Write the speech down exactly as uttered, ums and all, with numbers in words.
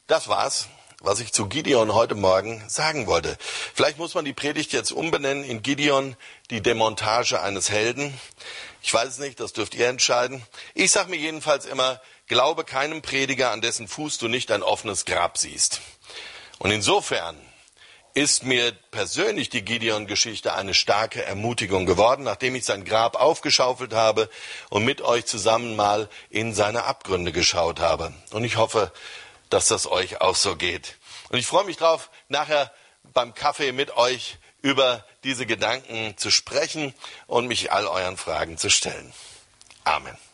Das war's, was ich zu Gideon heute Morgen sagen wollte. Vielleicht muss man die Predigt jetzt umbenennen in Gideon, die Demontage eines Helden. Ich weiß es nicht, das dürft ihr entscheiden. Ich sage mir jedenfalls immer, glaube keinem Prediger, an dessen Fuß du nicht ein offenes Grab siehst. Und insofern ist mir persönlich die Gideon-Geschichte eine starke Ermutigung geworden, nachdem ich sein Grab aufgeschaufelt habe und mit euch zusammen mal in seine Abgründe geschaut habe. Und ich hoffe, dass das euch auch so geht. Und ich freue mich drauf, nachher beim Kaffee mit euch über diese Gedanken zu sprechen und mich all euren Fragen zu stellen. Amen.